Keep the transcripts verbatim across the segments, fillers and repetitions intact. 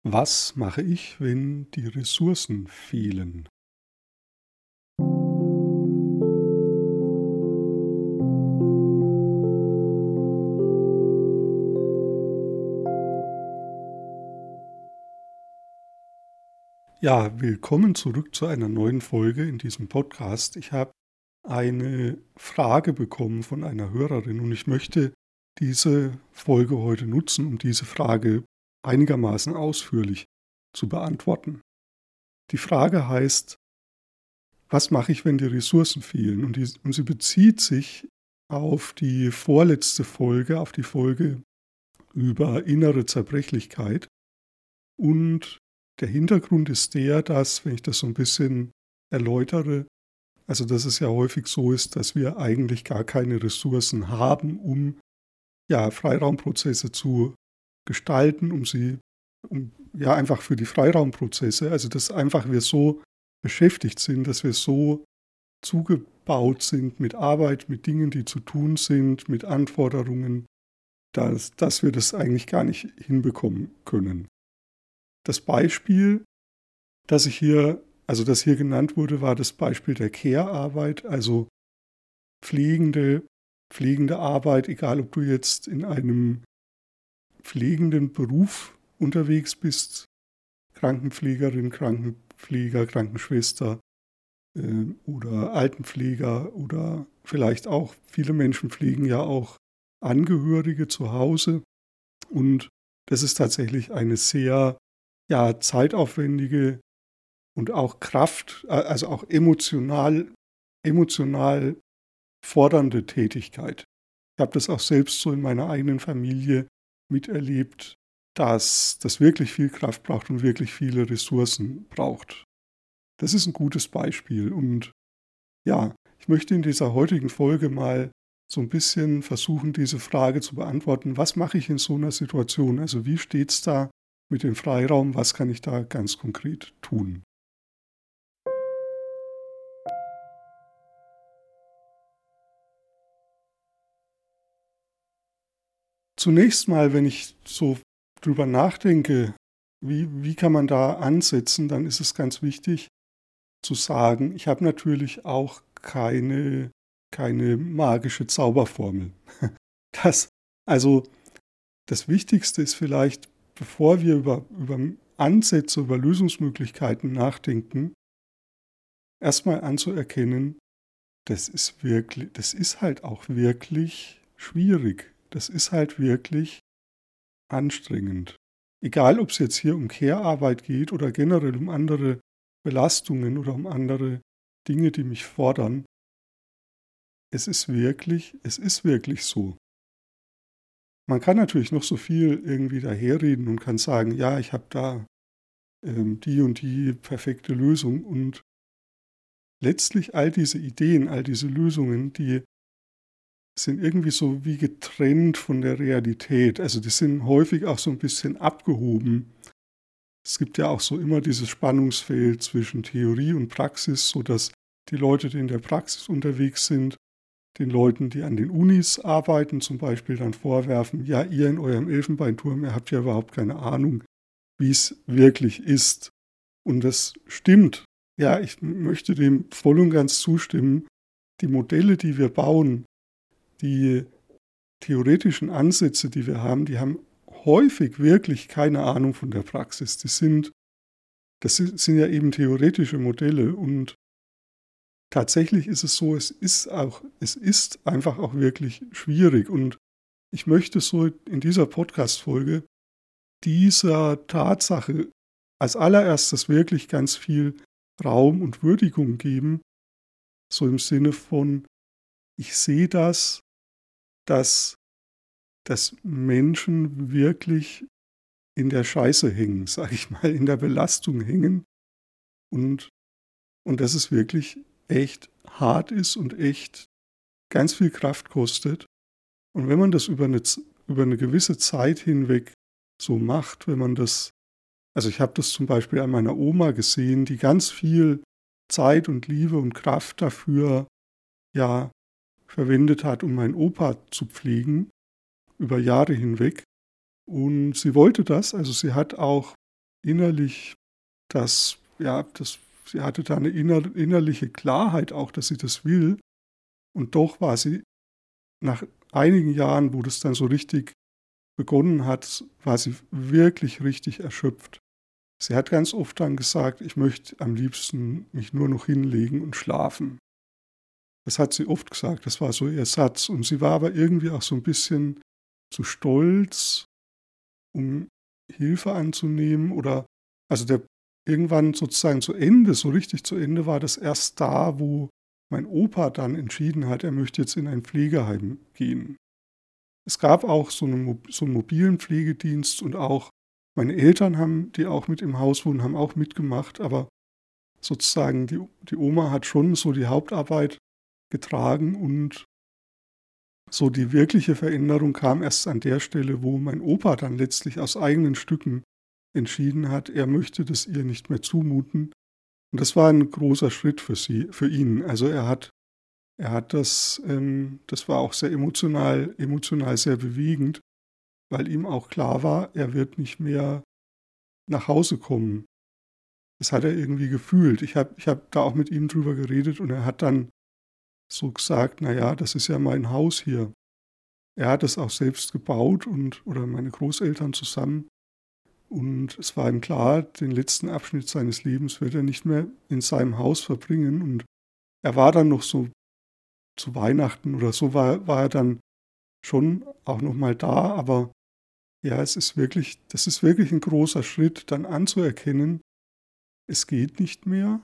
Was mache ich, wenn die Ressourcen fehlen? Ja, willkommen zurück zu einer neuen Folge in diesem Podcast. Ich habe eine Frage bekommen von einer Hörerin und ich möchte diese Folge heute nutzen, um diese Frage einigermaßen ausführlich zu beantworten. Die Frage heißt: Was mache ich, wenn die Ressourcen fehlen? Und, die, und sie bezieht sich auf die vorletzte Folge, auf die Folge über innere Zerbrechlichkeit. Und der Hintergrund ist der, dass, wenn ich das so ein bisschen erläutere, also dass es ja häufig so ist, dass wir eigentlich gar keine Ressourcen haben, um ja, Freiraumprozesse zu gestalten, um sie, um, ja einfach für die Freiraumprozesse, also dass einfach wir so beschäftigt sind, dass wir so zugebaut sind mit Arbeit, mit Dingen, die zu tun sind, mit Anforderungen, dass, dass wir das eigentlich gar nicht hinbekommen können. Das Beispiel, das ich hier, also das hier genannt wurde, war das Beispiel der Care-Arbeit, also pflegende, pflegende Arbeit, egal ob du jetzt in einem pflegenden Beruf unterwegs bist, Krankenpflegerin, Krankenpfleger, Krankenschwester äh, oder Altenpfleger oder vielleicht auch, viele Menschen pflegen ja auch Angehörige zu Hause und das ist tatsächlich eine sehr ja, zeitaufwendige und auch Kraft, also auch emotional, emotional fordernde Tätigkeit. Ich habe das auch selbst so in meiner eigenen Familie miterlebt, dass das wirklich viel Kraft braucht und wirklich viele Ressourcen braucht. Das ist ein gutes Beispiel und ja, ich möchte in dieser heutigen Folge mal so ein bisschen versuchen, diese Frage zu beantworten. Was mache ich in so einer Situation? Also wie steht es da mit dem Freiraum? Was kann ich da ganz konkret tun? Zunächst mal, wenn ich so drüber nachdenke, wie, wie kann man da ansetzen, dann ist es ganz wichtig zu sagen, ich habe natürlich auch keine, keine magische Zauberformel. Das, also das Wichtigste ist vielleicht, bevor wir über, über Ansätze, über Lösungsmöglichkeiten nachdenken, erstmal anzuerkennen, das ist wirklich, das ist halt auch wirklich schwierig. Das ist halt wirklich anstrengend. Egal, ob es jetzt hier um Care-Arbeit geht oder generell um andere Belastungen oder um andere Dinge, die mich fordern. Es ist wirklich, es ist wirklich so. Man kann natürlich noch so viel irgendwie daherreden und kann sagen, ja, ich habe da ähm, die und die perfekte Lösung und letztlich all diese Ideen, all diese Lösungen, die sind irgendwie so wie getrennt von der Realität. Also die sind häufig auch so ein bisschen abgehoben. Es gibt ja auch so immer dieses Spannungsfeld zwischen Theorie und Praxis, sodass die Leute, die in der Praxis unterwegs sind, den Leuten, die an den Unis arbeiten, zum Beispiel dann vorwerfen, ja, ihr in eurem Elfenbeinturm, ihr habt ja überhaupt keine Ahnung, wie es wirklich ist. Und das stimmt. Ja, ich möchte dem voll und ganz zustimmen. Die Modelle, die wir bauen, die theoretischen Ansätze, die wir haben, die haben häufig wirklich keine Ahnung von der Praxis. Die sind, das sind, sind ja eben theoretische Modelle und tatsächlich ist es so, es ist auch, es ist einfach auch wirklich schwierig und ich möchte so in dieser Podcast-Folge dieser Tatsache als allererstes wirklich ganz viel Raum und Würdigung geben, so im Sinne von, ich sehe das, dass, dass Menschen wirklich in der Scheiße hängen, sage ich mal, in der Belastung hängen und, und dass es wirklich echt hart ist und echt ganz viel Kraft kostet. Und wenn man das über eine, über eine gewisse Zeit hinweg so macht, wenn man das, also ich habe das zum Beispiel an meiner Oma gesehen, die ganz viel Zeit und Liebe und Kraft dafür ja verwendet hat, um meinen Opa zu pflegen, über Jahre hinweg. Und sie wollte das, also sie hat auch innerlich das, ja, das, sie hatte da eine inner, innerliche Klarheit auch, dass sie das will. Und doch war sie nach einigen Jahren, wo das dann so richtig begonnen hat, war sie wirklich richtig erschöpft. Sie hat ganz oft dann gesagt, ich möchte am liebsten mich nur noch hinlegen und schlafen. Das hat sie oft gesagt, das war so ihr Satz. Und sie war aber irgendwie auch so ein bisschen zu stolz, um Hilfe anzunehmen oder, also der irgendwann sozusagen zu Ende, so richtig zu Ende war das erst da, wo mein Opa dann entschieden hat, er möchte jetzt in ein Pflegeheim gehen. Es gab auch so, eine, so einen mobilen Pflegedienst und auch meine Eltern haben, die auch mit im Haus wohnen, haben auch mitgemacht, aber sozusagen die, die Oma hat schon so die Hauptarbeit getragen und so die wirkliche Veränderung kam erst an der Stelle, wo mein Opa dann letztlich aus eigenen Stücken entschieden hat, er möchte das ihr nicht mehr zumuten. Und das war ein großer Schritt für sie, für ihn. Also er hat, er hat das, ähm, das war auch sehr emotional, emotional sehr bewegend, weil ihm auch klar war, er wird nicht mehr nach Hause kommen. Das hat er irgendwie gefühlt. Ich habe ich hab da auch mit ihm drüber geredet und er hat dann so gesagt, naja, das ist ja mein Haus hier. Er hat es auch selbst gebaut und oder meine Großeltern zusammen. Und es war ihm klar, den letzten Abschnitt seines Lebens wird er nicht mehr in seinem Haus verbringen. Und er war dann noch so zu Weihnachten oder so, war, war er dann schon auch noch mal da. Aber ja, es ist wirklich, das ist wirklich ein großer Schritt, dann anzuerkennen, es geht nicht mehr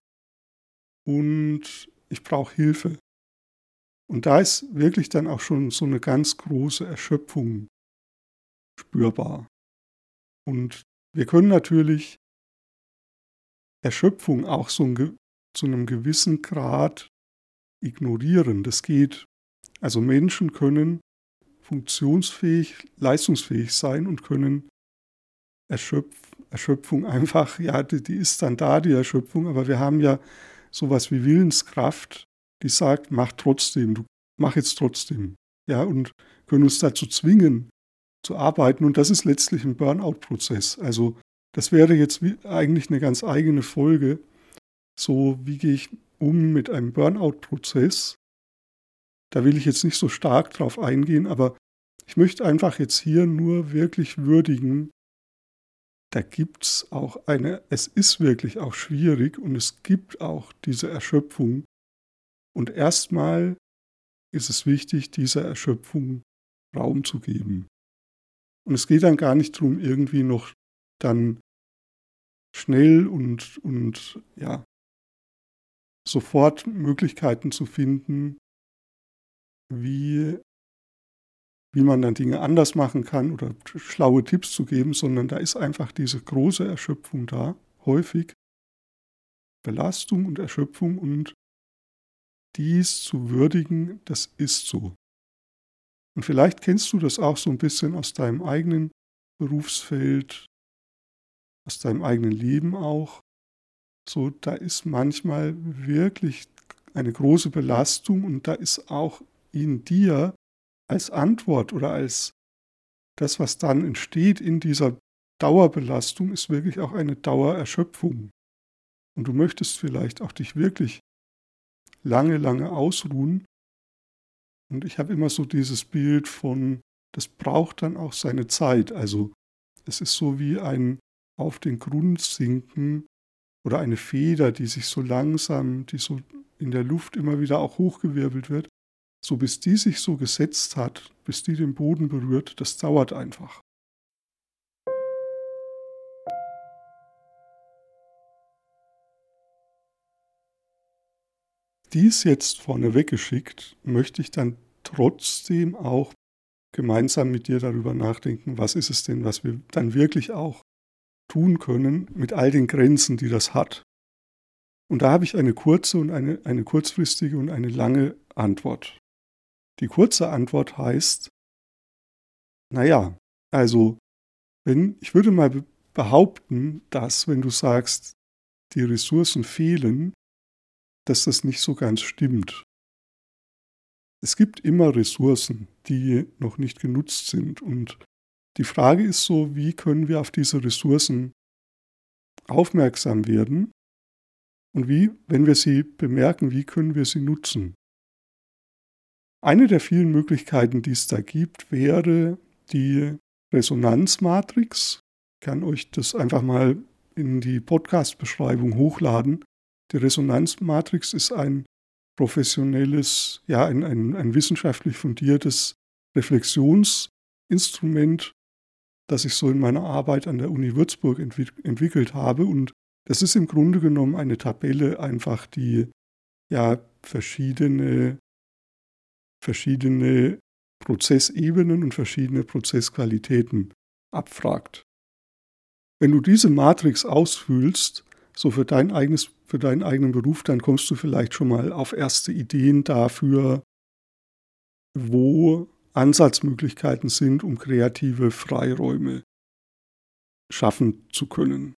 und ich brauche Hilfe. Und da ist wirklich dann auch schon so eine ganz große Erschöpfung spürbar. Und wir können natürlich Erschöpfung auch so ein, zu einem gewissen Grad ignorieren. Das geht. Also Menschen können funktionsfähig, leistungsfähig sein und können Erschöpf, Erschöpfung einfach, ja, die, die ist dann da, die Erschöpfung, aber wir haben ja sowas wie Willenskraft, die sagt, mach trotzdem, du mach jetzt trotzdem. Ja, und können uns dazu zwingen, zu arbeiten. Und das ist letztlich ein Burnout-Prozess. Also das wäre jetzt wie, eigentlich eine ganz eigene Folge. So, wie gehe ich um mit einem Burnout-Prozess? Da will ich jetzt nicht so stark drauf eingehen, aber ich möchte einfach jetzt hier nur wirklich würdigen, da gibt es auch eine, es ist wirklich auch schwierig und es gibt auch diese Erschöpfung. Und erstmal ist es wichtig, dieser Erschöpfung Raum zu geben. Und es geht dann gar nicht darum, irgendwie noch dann schnell und, und ja, sofort Möglichkeiten zu finden, wie, wie man dann Dinge anders machen kann oder schlaue Tipps zu geben, sondern da ist einfach diese große Erschöpfung da, häufig Belastung und Erschöpfung und dies zu würdigen, das ist so. Und vielleicht kennst du das auch so ein bisschen aus deinem eigenen Berufsfeld, aus deinem eigenen Leben auch. So, da ist manchmal wirklich eine große Belastung und da ist auch in dir als Antwort oder als das, was dann entsteht in dieser Dauerbelastung, ist wirklich auch eine Dauererschöpfung. Und du möchtest vielleicht auch dich wirklich lange, lange ausruhen. Und ich habe immer so dieses Bild von, das braucht dann auch seine Zeit. Also es ist so wie ein auf den Grund sinken oder eine Feder, die sich so langsam, die so in der Luft immer wieder auch hochgewirbelt wird. So bis die sich so gesetzt hat, bis die den Boden berührt, das dauert einfach. Dies jetzt vorneweg geschickt, möchte ich dann trotzdem auch gemeinsam mit dir darüber nachdenken, was ist es denn, was wir dann wirklich auch tun können mit all den Grenzen, die das hat. Und da habe ich eine kurze und eine, eine kurzfristige und eine lange Antwort. Die kurze Antwort heißt, naja, also wenn, ich würde mal behaupten, dass wenn du sagst, die Ressourcen fehlen, dass das nicht so ganz stimmt. Es gibt immer Ressourcen, die noch nicht genutzt sind und die Frage ist so, wie können wir auf diese Ressourcen aufmerksam werden? Und wie, wenn wir sie bemerken, wie können wir sie nutzen? Eine der vielen Möglichkeiten, die es da gibt, wäre die Resonanzmatrix. Ich kann euch das einfach mal in die Podcast-Beschreibung hochladen. Die Resonanzmatrix ist ein professionelles, ja, ein, ein, ein wissenschaftlich fundiertes Reflexionsinstrument, das ich so in meiner Arbeit an der Uni Würzburg entwick- entwickelt habe. Und das ist im Grunde genommen eine Tabelle, einfach die ja verschiedene, verschiedene Prozessebenen und verschiedene Prozessqualitäten abfragt. Wenn du diese Matrix ausfüllst, so für dein eigenes, für deinen eigenen Beruf, dann kommst du vielleicht schon mal auf erste Ideen dafür, wo Ansatzmöglichkeiten sind, um kreative Freiräume schaffen zu können.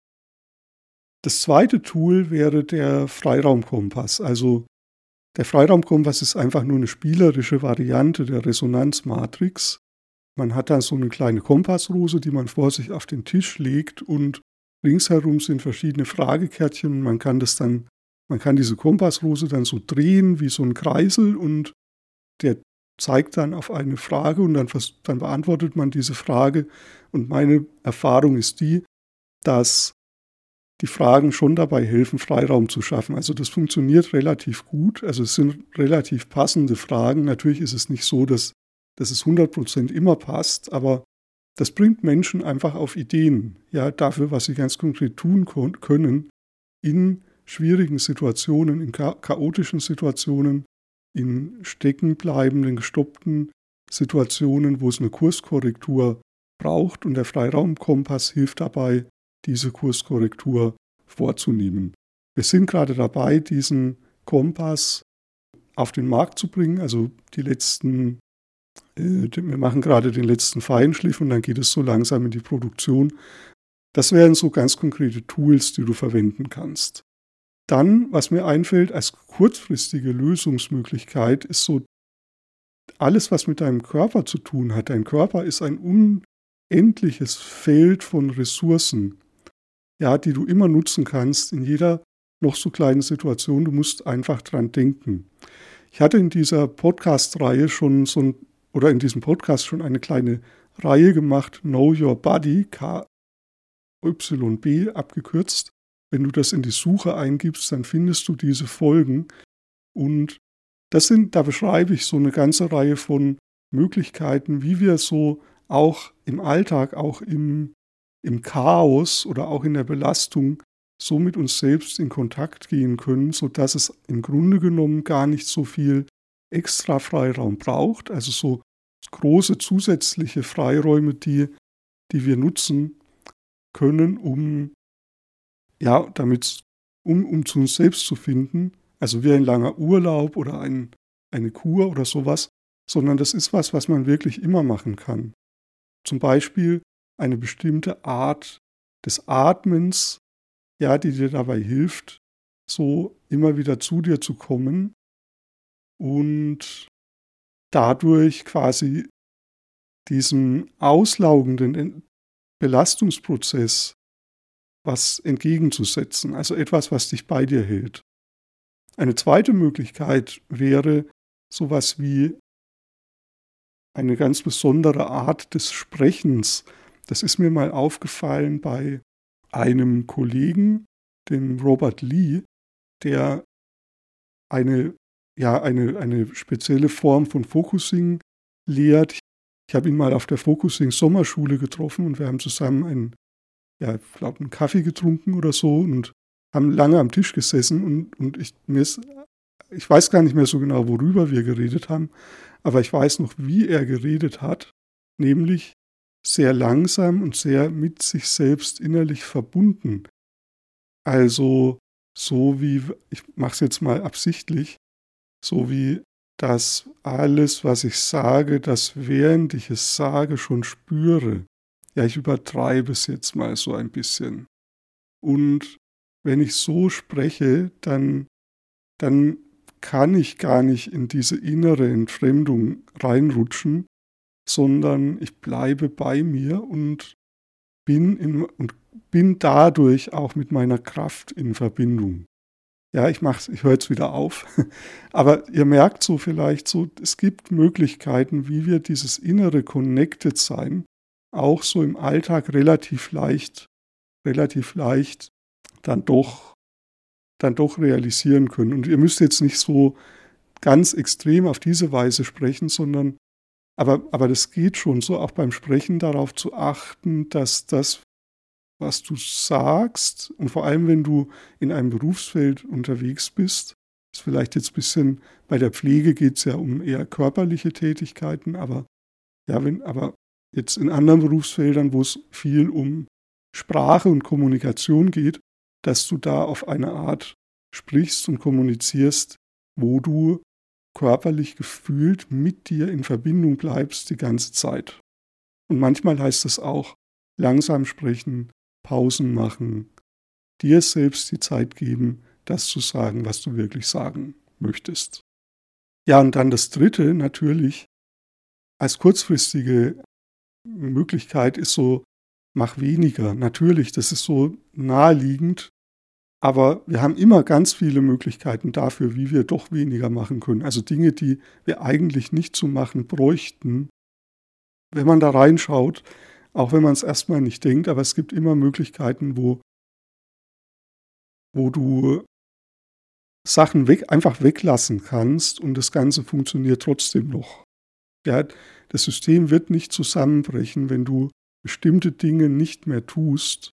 Das zweite Tool wäre der Freiraumkompass. Also der Freiraumkompass ist einfach nur eine spielerische Variante der Resonanzmatrix. Man hat da so eine kleine Kompassrose, die man vor sich auf den Tisch legt und ringsherum sind verschiedene Fragekärtchen und man kann das dann, man kann diese Kompassrose dann so drehen wie so ein Kreisel und der zeigt dann auf eine Frage und dann, dann beantwortet man diese Frage. Und meine Erfahrung ist die, dass die Fragen schon dabei helfen, Freiraum zu schaffen. Also das funktioniert relativ gut. Also es sind relativ passende Fragen. Natürlich ist es nicht so, dass, dass es hundert Prozent immer passt, aber das bringt Menschen einfach auf Ideen, ja, dafür, was sie ganz konkret tun können in schwierigen Situationen, in cha- chaotischen Situationen, in steckenbleibenden, gestoppten Situationen, wo es eine Kurskorrektur braucht und der Freiraumkompass hilft dabei, diese Kurskorrektur vorzunehmen. Wir sind gerade dabei, diesen Kompass auf den Markt zu bringen, also die letzten, äh, wir machen gerade den letzten Feinschliff und dann geht es so langsam in die Produktion. Das wären so ganz konkrete Tools, die du verwenden kannst. Dann, was mir einfällt als kurzfristige Lösungsmöglichkeit, ist so alles, was mit deinem Körper zu tun hat. Dein Körper ist ein unendliches Feld von Ressourcen, ja, die du immer nutzen kannst in jeder noch so kleinen Situation. Du musst einfach dran denken. Ich hatte in dieser Podcast-Reihe schon so ein, oder in diesem Podcast schon eine kleine Reihe gemacht, Know Your Body, K Y B abgekürzt. Wenn du das in die Suche eingibst, dann findest du diese Folgen. Und das sind, da beschreibe ich so eine ganze Reihe von Möglichkeiten, wie wir so auch im Alltag, auch im, im Chaos oder auch in der Belastung so mit uns selbst in Kontakt gehen können, sodass es im Grunde genommen gar nicht so viel extra Freiraum braucht, also so große zusätzliche Freiräume, die, die wir nutzen können, um ja, damit, um, um zu uns selbst zu finden, also wie ein langer Urlaub oder ein, eine Kur oder sowas, sondern das ist was, was man wirklich immer machen kann. Zum Beispiel eine bestimmte Art des Atmens, ja, die dir dabei hilft, so immer wieder zu dir zu kommen und dadurch quasi diesem auslaugenden Belastungsprozess was entgegenzusetzen, also etwas, was dich bei dir hält. Eine zweite Möglichkeit wäre sowas wie eine ganz besondere Art des Sprechens. Das ist mir mal aufgefallen bei einem Kollegen, dem Robert Lee, der eine, ja, eine, eine spezielle Form von Focusing lehrt. Ich habe ihn mal auf der Focusing-Sommerschule getroffen und wir haben zusammen einen ja, ich glaube, einen Kaffee getrunken oder so und haben lange am Tisch gesessen und, und ich, mir ist, ich weiß gar nicht mehr so genau, worüber wir geredet haben, aber ich weiß noch, wie er geredet hat, nämlich sehr langsam und sehr mit sich selbst innerlich verbunden. Also so wie, ich mache es jetzt mal absichtlich, so wie das alles, was ich sage, das während ich es sage, schon spüre. Ja, ich übertreibe es jetzt mal so ein bisschen. Und wenn ich so spreche, dann, dann kann ich gar nicht in diese innere Entfremdung reinrutschen, sondern ich bleibe bei mir und bin in, und bin dadurch auch mit meiner Kraft in Verbindung. Ja, ich mach's, ich höre jetzt wieder auf. Aber ihr merkt so vielleicht so, es gibt Möglichkeiten, wie wir dieses innere Connected Sein auch so im Alltag relativ leicht, relativ leicht dann doch, dann doch realisieren können. Und ihr müsst jetzt nicht so ganz extrem auf diese Weise sprechen, sondern, aber, aber das geht schon so, auch beim Sprechen darauf zu achten, dass das, was du sagst, und vor allem, wenn du in einem Berufsfeld unterwegs bist, ist vielleicht jetzt ein bisschen, bei der Pflege geht es ja um eher körperliche Tätigkeiten, aber ja, wenn, aber jetzt in anderen Berufsfeldern, wo es viel um Sprache und Kommunikation geht, dass du da auf eine Art sprichst und kommunizierst, wo du körperlich gefühlt mit dir in Verbindung bleibst die ganze Zeit. Und manchmal heißt es auch langsam sprechen, Pausen machen, dir selbst die Zeit geben, das zu sagen, was du wirklich sagen möchtest. Ja, und dann das Dritte natürlich, als kurzfristige Möglichkeit ist so, mach weniger. Natürlich, das ist so naheliegend, aber wir haben immer ganz viele Möglichkeiten dafür, wie wir doch weniger machen können. Also Dinge, die wir eigentlich nicht zu machen bräuchten, wenn man da reinschaut, auch wenn man es erstmal nicht denkt, aber es gibt immer Möglichkeiten, wo, wo du Sachen weg, einfach weglassen kannst und das Ganze funktioniert trotzdem noch. Ja, das System wird nicht zusammenbrechen, wenn du bestimmte Dinge nicht mehr tust.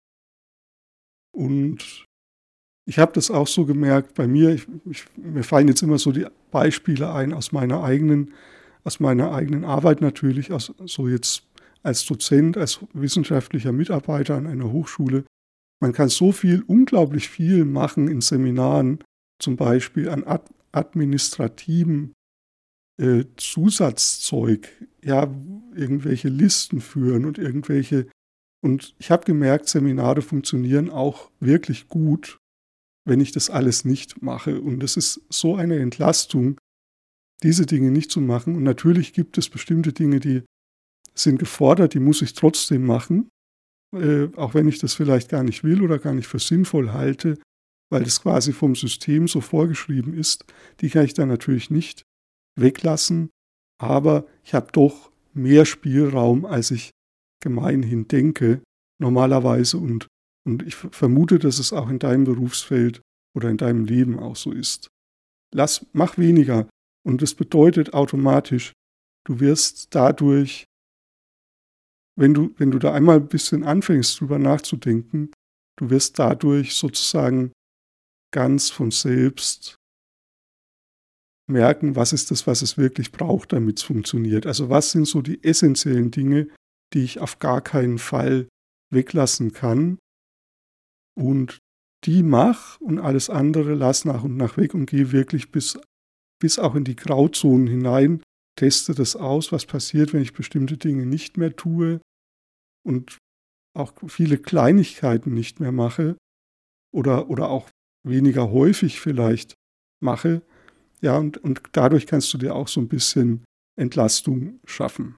Und ich habe das auch so gemerkt bei mir, ich, ich, mir fallen jetzt immer so die Beispiele ein aus meiner eigenen, aus meiner eigenen Arbeit natürlich, aus, so jetzt als Dozent, als wissenschaftlicher Mitarbeiter an einer Hochschule. Man kann so viel, unglaublich viel machen in Seminaren, zum Beispiel an ad administrativen äh, Zusatzzeug, ja, irgendwelche Listen führen und irgendwelche. Und ich habe gemerkt, Seminare funktionieren auch wirklich gut, wenn ich das alles nicht mache. Und es ist so eine Entlastung, diese Dinge nicht zu machen. Und natürlich gibt es bestimmte Dinge, die sind gefordert, die muss ich trotzdem machen, äh, auch wenn ich das vielleicht gar nicht will oder gar nicht für sinnvoll halte, weil das quasi vom System so vorgeschrieben ist. Die kann ich dann natürlich nicht weglassen, aber ich habe doch mehr Spielraum, als ich gemeinhin denke, normalerweise. Und, und ich vermute, dass es auch in deinem Berufsfeld oder in deinem Leben auch so ist. Lass, mach weniger. Und das bedeutet automatisch, du wirst dadurch, wenn du, wenn du da einmal ein bisschen anfängst, drüber nachzudenken, du wirst dadurch sozusagen ganz von selbst merken, was ist das, was es wirklich braucht, damit es funktioniert. Also was sind so die essentiellen Dinge, die ich auf gar keinen Fall weglassen kann und die mach und alles andere lass nach und nach weg und gehe wirklich bis, bis auch in die Grauzonen hinein, teste das aus, was passiert, wenn ich bestimmte Dinge nicht mehr tue und auch viele Kleinigkeiten nicht mehr mache oder, oder auch weniger häufig vielleicht mache. Ja, und, und dadurch kannst du dir auch so ein bisschen Entlastung schaffen.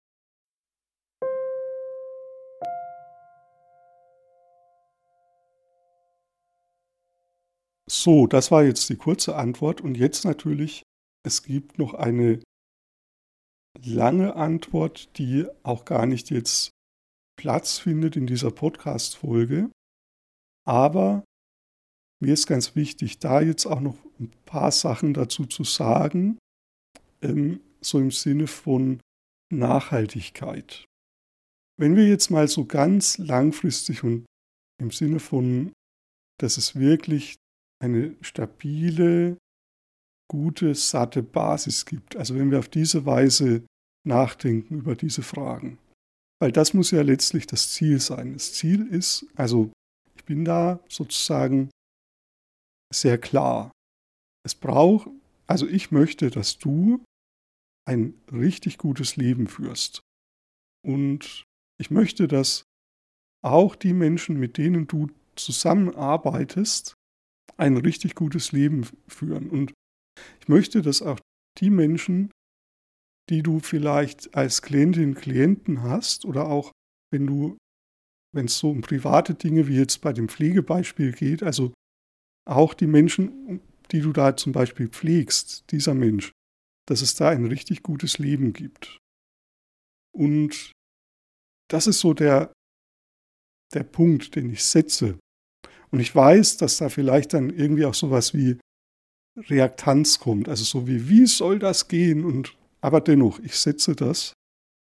So, das war jetzt die kurze Antwort. Und jetzt natürlich, es gibt noch eine lange Antwort, die auch gar nicht jetzt Platz findet in dieser Podcast-Folge. Aber mir ist ganz wichtig, da jetzt auch noch ein paar Sachen dazu zu sagen, ähm, so im Sinne von Nachhaltigkeit. Wenn wir jetzt mal so ganz langfristig und im Sinne von, dass es wirklich eine stabile, gute, satte Basis gibt, also wenn wir auf diese Weise nachdenken über diese Fragen, weil das muss ja letztlich das Ziel sein. Das Ziel ist, also ich bin da sozusagen sehr klar. Es braucht, also ich möchte, dass du ein richtig gutes Leben führst. Und ich möchte, dass auch die Menschen, mit denen du zusammenarbeitest, ein richtig gutes Leben führen. Und ich möchte, dass auch die Menschen, die du vielleicht als Klientin, Klienten hast oder auch wenn du wenn es so um private Dinge wie jetzt bei dem Pflegebeispiel geht, also auch die Menschen, die du da zum Beispiel pflegst, dieser Mensch, dass es da ein richtig gutes Leben gibt. Und das ist so der, der Punkt, den ich setze. Und ich weiß, dass da vielleicht dann irgendwie auch sowas wie Reaktanz kommt, also so wie, wie soll das gehen? Und aber dennoch, ich setze das.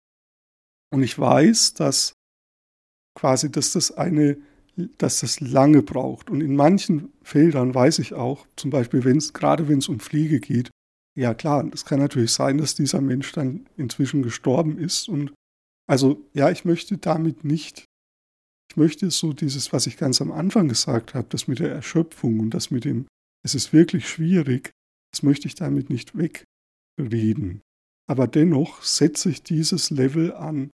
Und ich weiß, dass quasi, dass das eine, dass das lange braucht. Und in manchen Feldern weiß ich auch, zum Beispiel, wenn es, gerade wenn es um Pflege geht, ja klar, es kann natürlich sein, dass dieser Mensch dann inzwischen gestorben ist. Und also, ja, ich möchte damit nicht, ich möchte so dieses, was ich ganz am Anfang gesagt habe, das mit der Erschöpfung und das mit dem, es ist wirklich schwierig, das möchte ich damit nicht wegreden. Aber dennoch setze ich dieses Level an,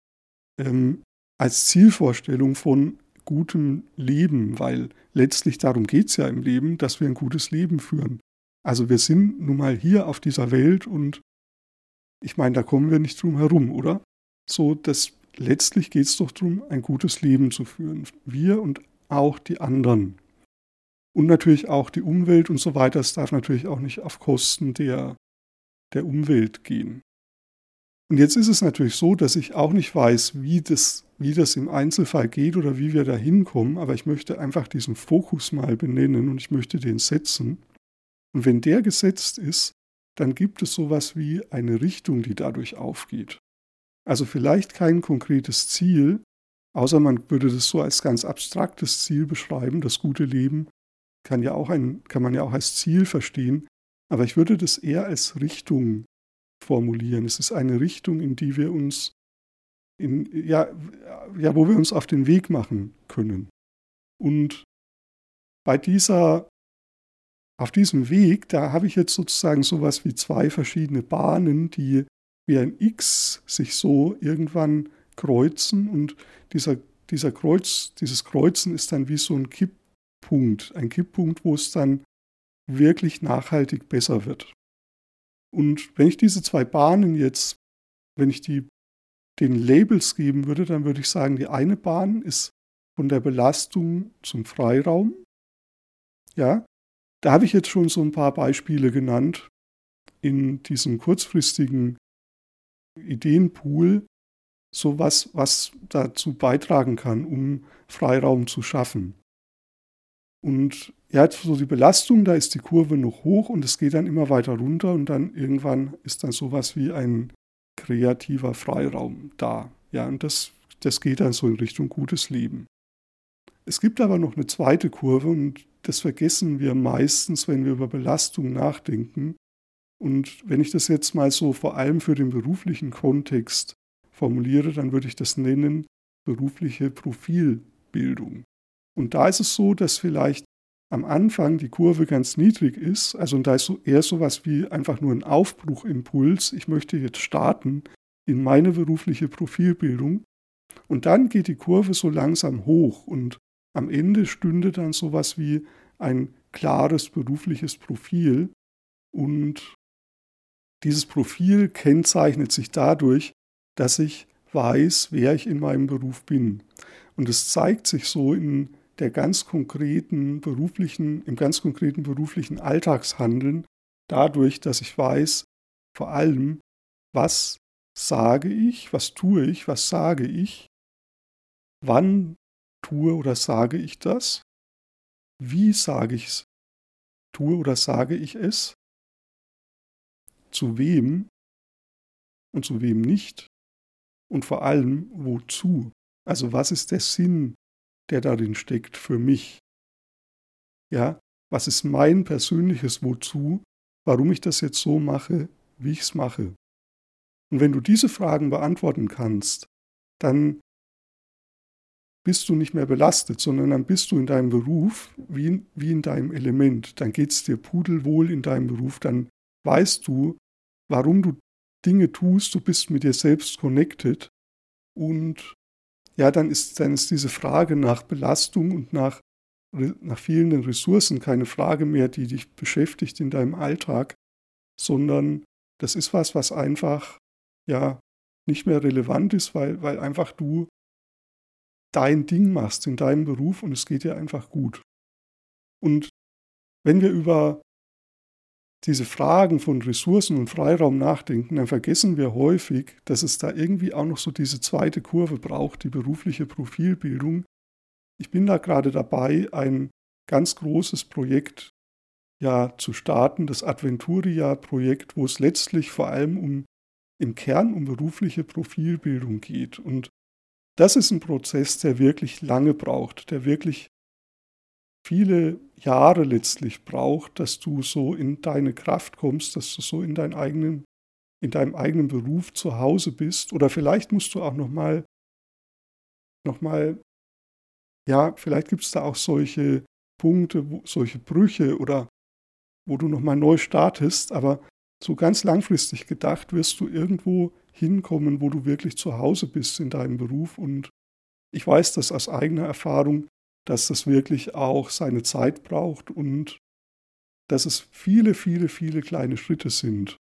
ähm, als Zielvorstellung von gutem Leben, weil letztlich darum geht es ja im Leben, dass wir ein gutes Leben führen. Also wir sind nun mal hier auf dieser Welt und ich meine, da kommen wir nicht drum herum, oder? So, dass letztlich geht es doch darum, ein gutes Leben zu führen. Wir und auch die anderen. Und natürlich auch die Umwelt und so weiter. Es darf natürlich auch nicht auf Kosten der, der Umwelt gehen. Und jetzt ist es natürlich so, dass ich auch nicht weiß, wie das, wie das im Einzelfall geht oder wie wir da hinkommen, aber ich möchte einfach diesen Fokus mal benennen und ich möchte den setzen. Und wenn der gesetzt ist, dann gibt es sowas wie eine Richtung, die dadurch aufgeht. Also vielleicht kein konkretes Ziel, außer man würde das so als ganz abstraktes Ziel beschreiben. Das gute Leben kann, ja auch ein, kann man ja auch als Ziel verstehen, aber ich würde das eher als Richtung formulieren. Es ist eine Richtung, in die wir uns, in, ja, ja, wo wir uns auf den Weg machen können. Und bei dieser, auf diesem Weg, da habe ich jetzt sozusagen sowas wie zwei verschiedene Bahnen, die wie ein X sich so irgendwann kreuzen und dieser, dieser Kreuz, dieses Kreuzen ist dann wie so ein Kipppunkt, ein Kipppunkt, wo es dann wirklich nachhaltig besser wird. Und wenn ich diese zwei Bahnen jetzt, wenn ich die den Labels geben würde, dann würde ich sagen, die eine Bahn ist von der Belastung zum Freiraum. Ja, da habe ich jetzt schon so ein paar Beispiele genannt in diesem kurzfristigen Ideenpool, so was, was dazu beitragen kann, um Freiraum zu schaffen. Und ja, so die Belastung, da ist die Kurve noch hoch und es geht dann immer weiter runter und dann irgendwann ist dann sowas wie ein kreativer Freiraum da. Ja, und das, das geht dann so in Richtung gutes Leben. Es gibt aber noch eine zweite Kurve und das vergessen wir meistens, wenn wir über Belastung nachdenken. Und wenn ich das jetzt mal so vor allem für den beruflichen Kontext formuliere, dann würde ich das nennen berufliche Profilbildung. Und da ist es so, dass vielleicht am Anfang die Kurve ganz niedrig ist, also da ist so eher sowas wie einfach nur ein Aufbruchimpuls, ich möchte jetzt starten in meine berufliche Profilbildung und dann geht die Kurve so langsam hoch und am Ende stünde dann sowas wie ein klares berufliches Profil und dieses Profil kennzeichnet sich dadurch, dass ich weiß, wer ich in meinem Beruf bin. Und es zeigt sich so in der ganz konkreten beruflichen, im ganz konkreten beruflichen Alltagshandeln dadurch, dass ich weiß, vor allem, was sage ich, was tue ich, was sage ich, wann tue oder sage ich das, wie sage ich es, tue oder sage ich es, zu wem und zu wem nicht und vor allem wozu. Also was ist der Sinn, der darin steckt für mich? Ja, was ist mein persönliches Wozu, warum ich das jetzt so mache, wie ich es mache? Und wenn du diese Fragen beantworten kannst, dann bist du nicht mehr belastet, sondern dann bist du in deinem Beruf wie in, wie in deinem Element. Dann geht es dir pudelwohl in deinem Beruf, dann weißt du, warum du Dinge tust, du bist mit dir selbst connected und ja, dann ist, dann ist diese Frage nach Belastung und nach, nach fehlenden Ressourcen keine Frage mehr, die dich beschäftigt in deinem Alltag, sondern das ist was, was einfach ja nicht mehr relevant ist, weil, weil einfach du dein Ding machst in deinem Beruf und es geht dir einfach gut. Und wenn wir über diese Fragen von Ressourcen und Freiraum nachdenken, dann vergessen wir häufig, dass es da irgendwie auch noch so diese zweite Kurve braucht, die berufliche Profilbildung. Ich bin da gerade dabei, ein ganz großes Projekt ja zu starten, das Adventuria-Projekt, wo es letztlich vor allem um im Kern um berufliche Profilbildung geht. Und das ist ein Prozess, der wirklich lange braucht, der wirklich viele Jahre letztlich braucht, dass du so in deine Kraft kommst, dass du so in deinen eigenen, in deinem eigenen Beruf zu Hause bist. Oder vielleicht musst du auch nochmal, noch mal, ja, vielleicht gibt es da auch solche Punkte, wo, solche Brüche oder wo du nochmal neu startest, aber so ganz langfristig gedacht wirst du irgendwo hinkommen, wo du wirklich zu Hause bist in deinem Beruf. Und ich weiß das aus eigener Erfahrung, dass das wirklich auch seine Zeit braucht und dass es viele, viele, viele kleine Schritte sind.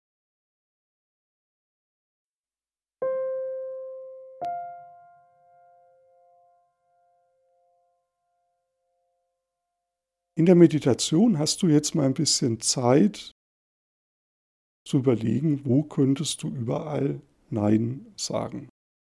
In der Meditation hast du jetzt mal ein bisschen Zeit zu überlegen, wo könntest du überall Nein sagen.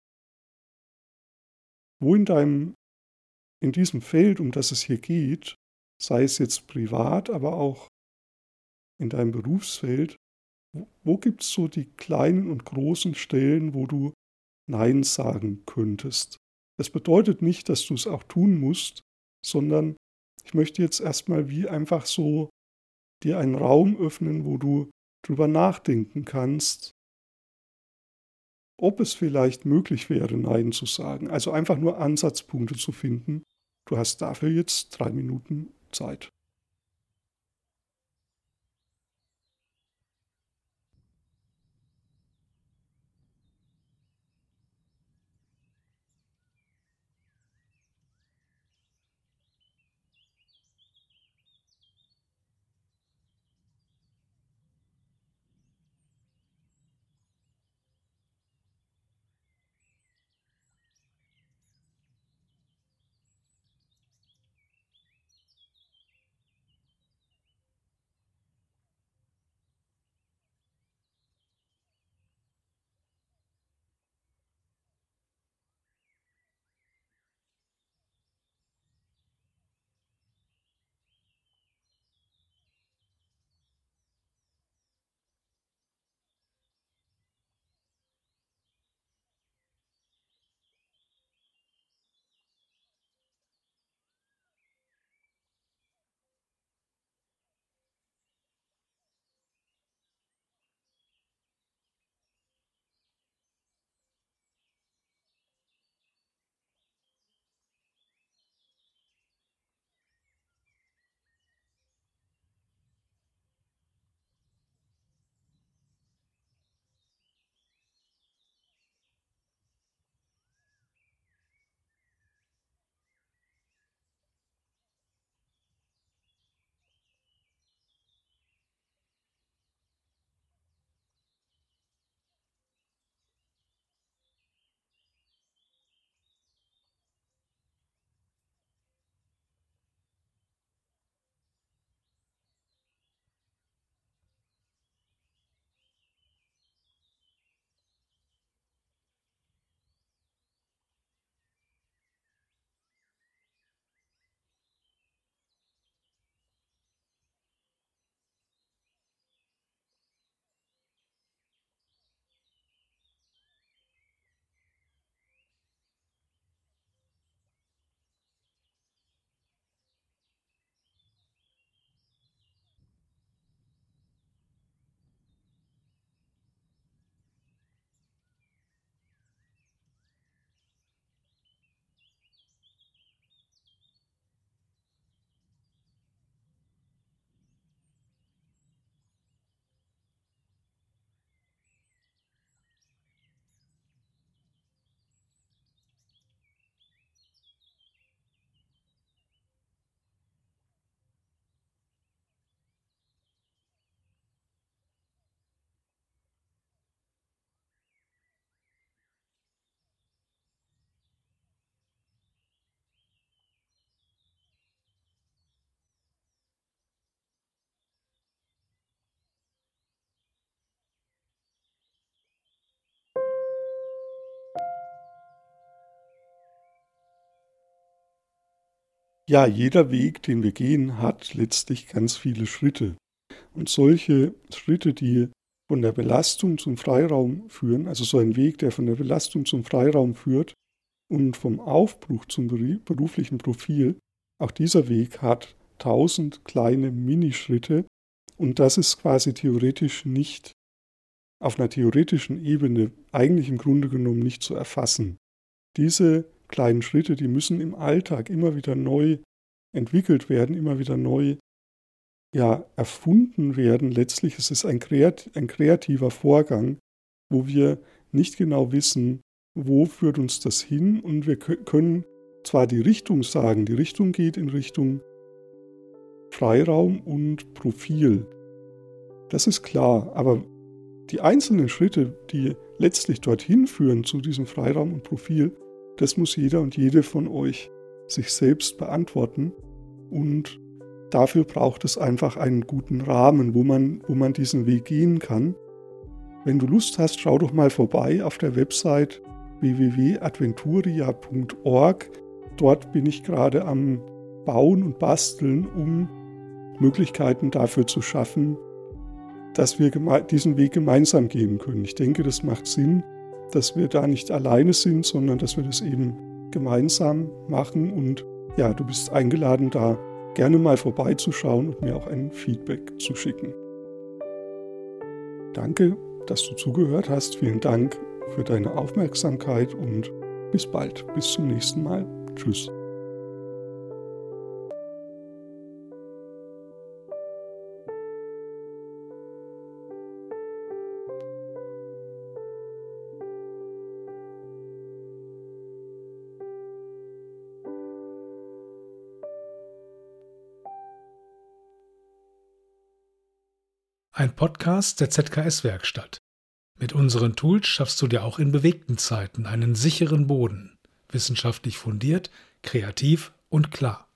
Wo in deinem, in diesem Feld, um das es hier geht, sei es jetzt privat, aber auch in deinem Berufsfeld, wo, wo gibt es so die kleinen und großen Stellen, wo du Nein sagen könntest? Das bedeutet nicht, dass du es auch tun musst, sondern ich möchte jetzt erstmal wie einfach so dir einen Raum öffnen, wo du drüber nachdenken kannst, ob es vielleicht möglich wäre, Nein zu sagen. Also einfach nur Ansatzpunkte zu finden. Du hast dafür jetzt drei Minuten Zeit. Ja, jeder Weg, den wir gehen, hat letztlich ganz viele Schritte. Und solche Schritte, die von der Belastung zum Freiraum führen, also so ein Weg, der von der Belastung zum Freiraum führt und vom Aufbruch zum beruflichen Profil, auch dieser Weg hat tausend kleine Minischritte und das ist quasi theoretisch nicht, auf einer theoretischen Ebene eigentlich im Grunde genommen nicht zu erfassen. Diese kleinen Schritte, die müssen im Alltag immer wieder neu entwickelt werden, immer wieder neu ja, erfunden werden. Letztlich ist es ein, kreat- ein kreativer Vorgang, wo wir nicht genau wissen, wo führt uns das hin und wir k- können zwar die Richtung sagen, die Richtung geht in Richtung Freiraum und Profil. Das ist klar, aber die einzelnen Schritte, die letztlich dorthin führen zu diesem Freiraum und Profil, das muss jeder und jede von euch sich selbst beantworten und dafür braucht es einfach einen guten Rahmen, wo man, wo man diesen Weg gehen kann. Wenn du Lust hast, schau doch mal vorbei auf der Website w w w punkt adventuria punkt org. Dort bin ich gerade am Bauen und Basteln, um Möglichkeiten dafür zu schaffen, dass wir geme- diesen Weg gemeinsam gehen können. Ich denke, das macht Sinn, dass wir da nicht alleine sind, sondern dass wir das eben gemeinsam machen. Und ja, du bist eingeladen, da gerne mal vorbeizuschauen und mir auch ein Feedback zu schicken. Danke, dass du zugehört hast. Vielen Dank für deine Aufmerksamkeit und bis bald. Bis zum nächsten Mal. Tschüss. Ein Podcast der Z K S-Werkstatt. Mit unseren Tools schaffst du dir auch in bewegten Zeiten einen sicheren Boden. Wissenschaftlich fundiert, kreativ und klar.